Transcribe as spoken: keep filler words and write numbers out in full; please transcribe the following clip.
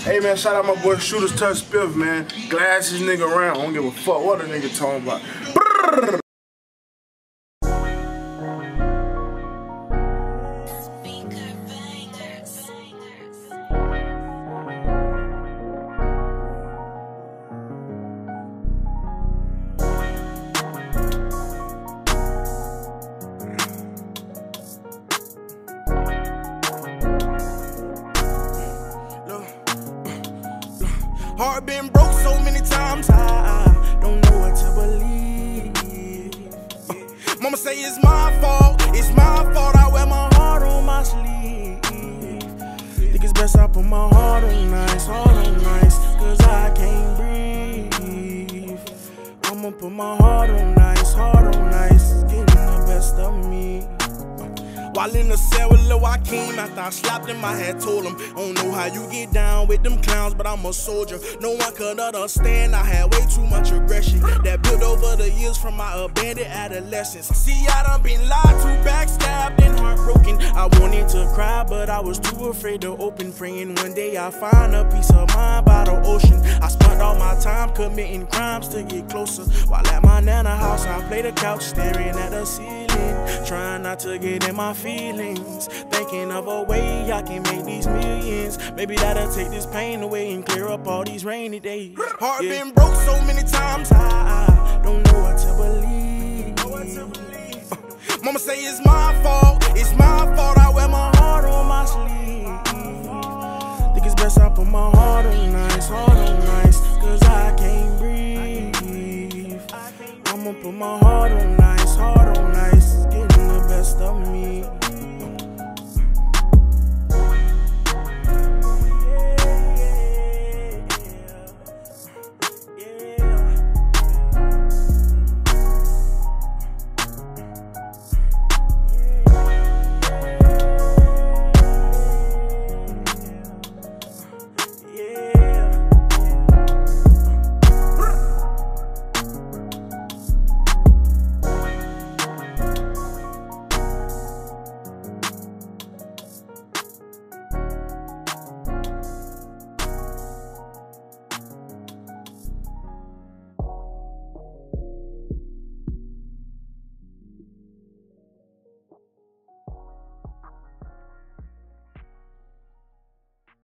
Hey man, shout out my boy Shooters Touch Spiff, man. Glass this nigga around. I don't give a fuck what a nigga talking about. Brrr. Heart been broke so many times, I don't know what to believe. uh, Mama say it's my fault, it's my fault, I wear my heart on my sleeve. Think it's best I put my heart on ice, heart on ice, cause I can't breathe. I'ma put my heart on ice, heart on ice, it's getting the best of me. While in the cell with Lil Joaquin, after I slapped him, I had told him, I don't know how you get down with them clowns, but I'm a soldier. No one could understand, I had way too much aggression that built over the years from my abandoned adolescence. See, I done been lied to, backstabbed, and heartbroken. I wanted to cry, but I was too afraid to open. Praying one day I find a peace of mind by the ocean. I spent all my time committing crimes to get closer. While at my nana house, I played the couch, staring at the ceiling, trying not to get in my feelings, thinking of a way I can make these millions. Maybe that'll take this pain away and clear up all these rainy days. Heart yeah. been broke so many times, I don't know what to believe. uh, Mama say it's my fault, it's my fault, I wear my heart on my sleeve. Think it's best I put my heart on ice, heart on ice, cause I can't breathe. I'ma put my heart on ice.